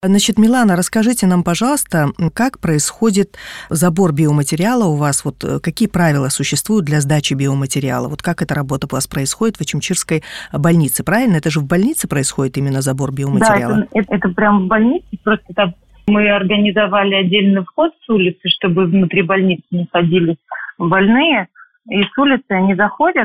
Значит, Милана, расскажите нам, пожалуйста, как происходит забор биоматериала у вас? Вот какие правила существуют для сдачи биоматериала? Вот как эта работа у вас происходит в Очимчирской больнице, правильно? Это же в больнице происходит именно забор биоматериала? Да, это прям в больнице. Просто там мы организовали отдельный вход с улицы, чтобы внутри больницы не ходили больные. И с улицы они заходят.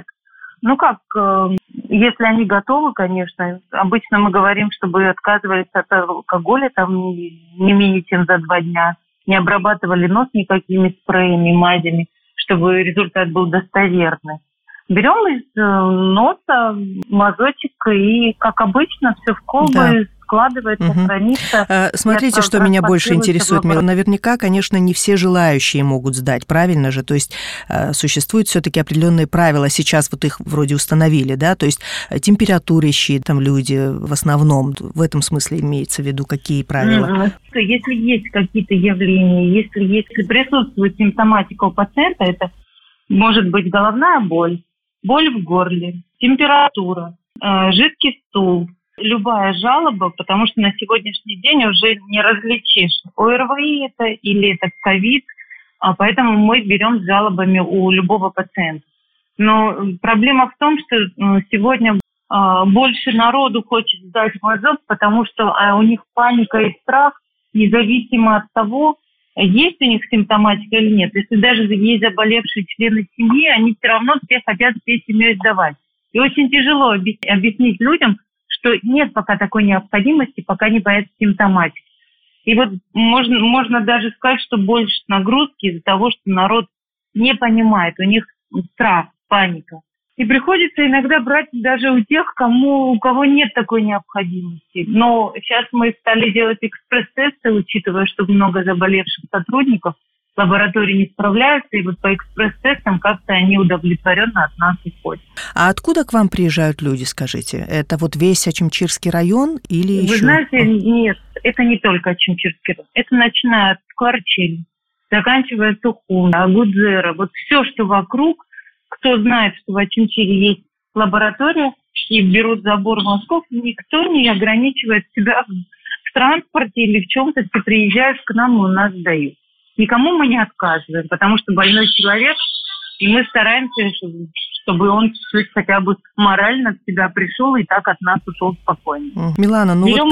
Если они готовы, конечно. Обычно мы говорим, чтобы отказывались от алкоголя там не менее чем за 2 дня. Не обрабатывали нос никакими спреями, мазями, чтобы результат был достоверный. Берем из носа мазочек и, как обычно, все в колбы складывается, хранится. Смотрите, что меня больше интересует. Наверняка, конечно, не все желающие могут сдать, правильно же? То есть существуют все-таки определенные правила. Сейчас вот их вроде установили, да? То есть температурящие там люди в основном. В этом смысле имеется в виду какие правила? Если есть какие-то явления, если присутствует симптоматика у пациента, это может быть головная боль, боль в горле, температура, жидкий стул, любая жалоба, потому что на сегодняшний день уже не различишь, ОРВИ это или это ковид, поэтому мы берем с жалобами у любого пациента. Но проблема в том, что сегодня больше народу хочет сдать мазок, потому что у них паника и страх, независимо от того, есть у них симптоматика или нет. Если даже есть заболевшие члены семьи, они все равно все хотят всей семьей сдавать. И очень тяжело объяснить людям, что нет пока такой необходимости, пока не появится симптоматика. И вот можно даже сказать, что больше нагрузки из-за того, что народ не понимает, у них страх, паника. И приходится иногда брать даже у тех, у кого нет такой необходимости. Но сейчас мы стали делать экспресс-тесты, учитывая, что много заболевших сотрудников, лаборатории не справляются, и вот по экспресс-тестам как-то они удовлетворенно от нас уходят. А откуда к вам приезжают люди, скажите? Это вот весь Очимчирский район или еще? Вы знаете, нет, это не только Очимчирский район. Это начиная от Скворчели, заканчивая Сухум, Гудзера, вот все, что вокруг. Кто знает, что в Очимчире есть лаборатория и берут забор мазков, никто не ограничивает себя в транспорте или в чем-то. Ты приезжаешь к нам, и у нас сдают. Никому мы не отказываем, потому что больной человек, и мы стараемся, чтобы он хотя бы морально в себя пришел и так от нас ушел спокойно. Милана, вот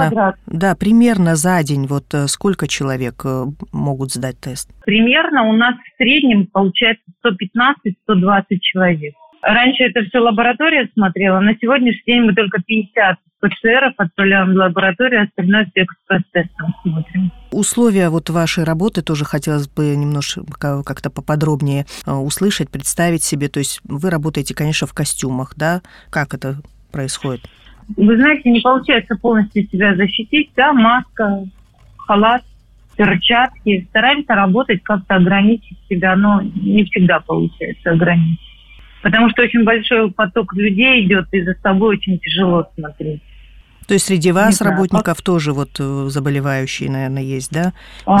примерно за день вот сколько человек могут сдать тест? Примерно у нас в среднем получается 115-120 человек. Раньше это все лаборатория смотрела, на сегодняшний день мы только 50 ПЦРов отправляем в лабораторию, остальное все экспресс-тестом смотрим. Условия вот вашей работы тоже хотелось бы немножко как-то поподробнее услышать, представить себе. То есть вы работаете, конечно, в костюмах, да? Как это происходит? Вы знаете, не получается полностью себя защитить, да? Маска, халат, перчатки. Стараемся работать, как-то ограничить себя, но не всегда получается ограничить. Потому что очень большой поток людей идет, и за собой очень тяжело смотреть. То есть среди вас, работников, тоже вот заболевающие, наверное, есть, да?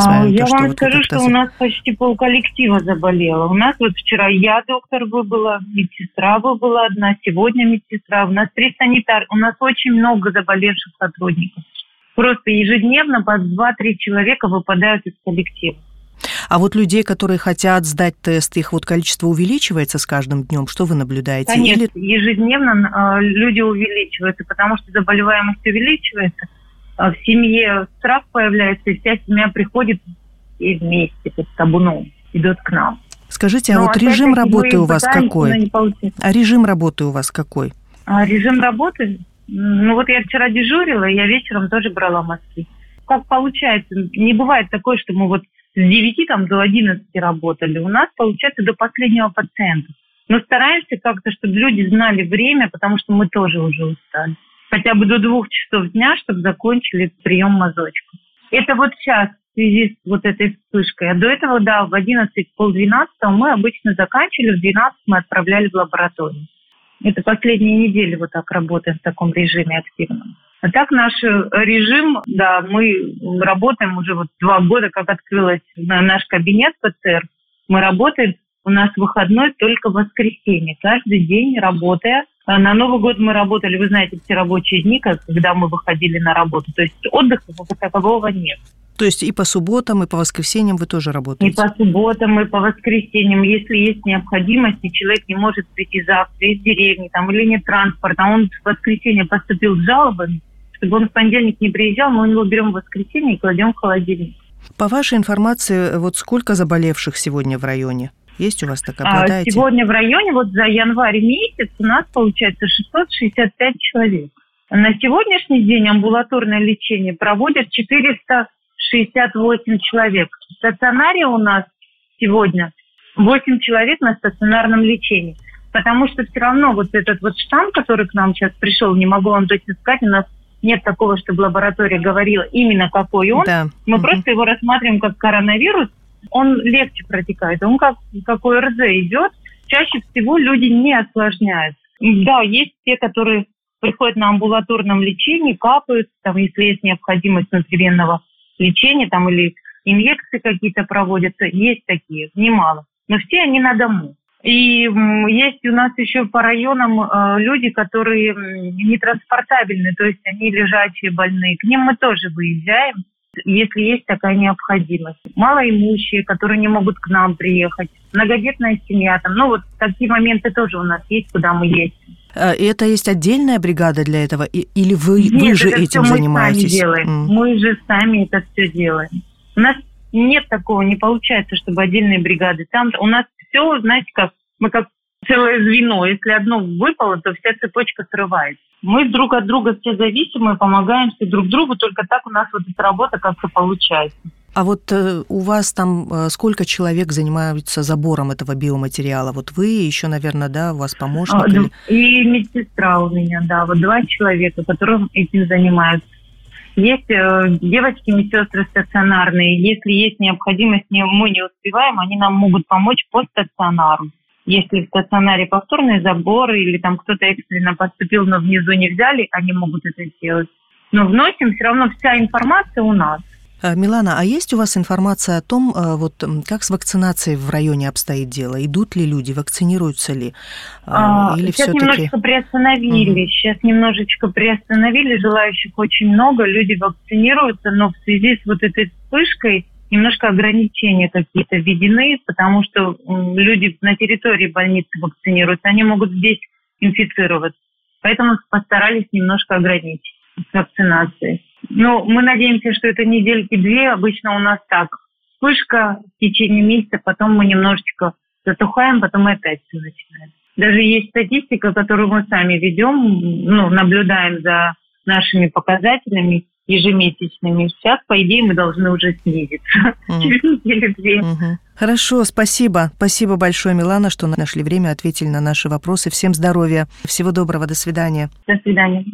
Я вам скажу, что у нас почти полколлектива заболело. У нас вот вчера я доктор выбыла, медсестра выбыла одна, сегодня медсестра. У нас 3 санитар, у нас очень много заболевших сотрудников. Просто ежедневно по 2-3 человека выпадают из коллектива. А вот людей, которые хотят сдать тест, их вот количество увеличивается с каждым днем? Что вы наблюдаете? Конечно, ежедневно люди увеличиваются, потому что заболеваемость увеличивается, в семье страх появляется, и вся семья приходит и вместе, с табуном, идет к нам. Скажите, а вот режим работы у вас какой? А режим работы у вас какой? Режим работы? Вот я вчера дежурила, и я вечером тоже брала мазки. Как получается? Не бывает такое, что мы вот с 9 до 11 работали. У нас, получается, до последнего пациента. Но стараемся как-то, чтобы люди знали время, потому что мы тоже уже устали. Хотя бы до 2 часов дня, чтобы закончили прием мазочка. Это вот сейчас в связи с вот этой вспышкой. А до этого, да, в 11, полдвенадцатого мы обычно заканчивали, в 12 мы отправляли в лабораторию. Это последние недели вот так работаем в таком режиме активном. А так наш режим, да, мы работаем уже вот 2 года, как открылась наш кабинет ПЦР. Мы работаем у нас выходной только в воскресенье. Каждый день работая. На Новый год мы работали, вы знаете, все рабочие дни, когда мы выходили на работу. То есть отдыха такового нет. То есть и по субботам, и по воскресеньям вы тоже работаете? И по субботам, и по воскресеньям. Если есть необходимость, и человек не может прийти завтра из деревни, там, или нет транспорта, а он в воскресенье поступил с жалобами, чтобы он в понедельник не приезжал, мы его берем в воскресенье и кладем в холодильник. По вашей информации, вот сколько заболевших сегодня в районе? Есть у вас так, обладаете? Сегодня в районе, вот за январь месяц у нас получается 665 человек. На сегодняшний день амбулаторное лечение проводят 468 человек. В стационаре у нас сегодня 8 человек на стационарном лечении. Потому что все равно вот этот вот штамм, который к нам сейчас пришел, не могу вам точно сказать, у нас нет такого, чтобы лаборатория говорила именно какой он. Да. Мы просто его рассматриваем как коронавирус. Он легче протекает. Он как ОРЗ идет. Чаще всего люди не осложняют. Да, есть те, которые приходят на амбулаторном лечении, капают, там, если есть необходимость внутривенного лечения, там, или инъекции какие-то проводятся. Есть такие, немало. Но все они на дому. И есть у нас еще по районам люди, которые нетранспортабельны, то есть они лежачие больные. К ним мы тоже выезжаем, если есть такая необходимость. Малоимущие, которые не могут к нам приехать, многодетная семья. Там, вот такие моменты тоже у нас есть, куда мы ездим. И это есть отдельная бригада для этого? Или вы же этим занимаетесь? Нет, это все мы сами делаем. Мы же сами это все делаем. У нас нет такого, не получается, чтобы отдельные бригады. Там у нас все, знаете, мы как целое звено. Если одно выпало, то вся цепочка срывается. Мы друг от друга все зависимы, помогаем все друг другу, только так у нас вот эта работа как-то получается. А вот у вас там сколько человек занимаются забором этого биоматериала? Вот вы, еще, наверное, да, у вас помощник? И медсестра у меня, да, вот 2 человека, которые этим занимаются. Есть девочки-медсестры стационарные. Если есть необходимость, мы не успеваем, они нам могут помочь по стационару. Если в стационаре повторные заборы или там кто-то экстренно поступил, но внизу не взяли, они могут это сделать. Но вносим, все равно вся информация у нас. Милана, а есть у вас информация о том, вот как с вакцинацией в районе обстоит дело? Идут ли люди, вакцинируются ли? Или сейчас немножечко приостановили. Сейчас немножечко приостановили, желающих очень много, люди вакцинируются, но в связи с вот этой вспышкой немножко ограничения какие-то введены, потому что люди на территории больницы вакцинируются, они могут здесь инфицироваться. Поэтому постарались немножко ограничить вакцинации. Но мы надеемся, что это недельки-2. Обычно у нас так. Вспышка в течение месяца, потом мы немножечко затухаем, потом мы опять все начинаем. Даже есть статистика, которую мы сами ведем, наблюдаем за нашими показателями ежемесячными. Сейчас, по идее, мы должны уже снизиться через неделю-2. Хорошо, спасибо. Спасибо большое, Милана, что нашли время, ответили на наши вопросы. Всем здоровья. Всего доброго. До свидания. До свидания.